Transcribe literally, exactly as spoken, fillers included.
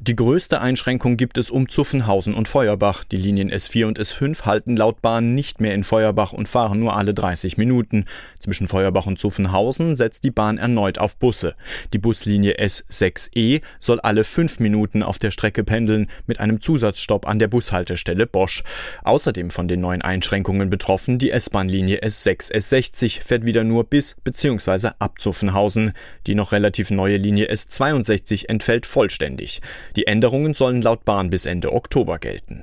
Die größte Einschränkung gibt es um Zuffenhausen und Feuerbach. Die Linien S vier und S fünf halten laut Bahn nicht mehr in Feuerbach und fahren nur alle dreißig Minuten. Zwischen Feuerbach und Zuffenhausen setzt die Bahn erneut auf Busse. Die Buslinie S sechs E soll alle fünf Minuten auf der Strecke pendeln, mit einem Zusatzstopp an der Bushaltestelle Bosch. Außerdem von den neuen Einschränkungen betroffen die S-Bahn-Linie S sechs S sechzig, fährt wieder nur bis bzw. ab Zuffenhausen. Die noch relativ neue Linie S zweiundsechzig entfällt vollständig. Die Änderungen sollen laut Bahn bis Ende Oktober gelten.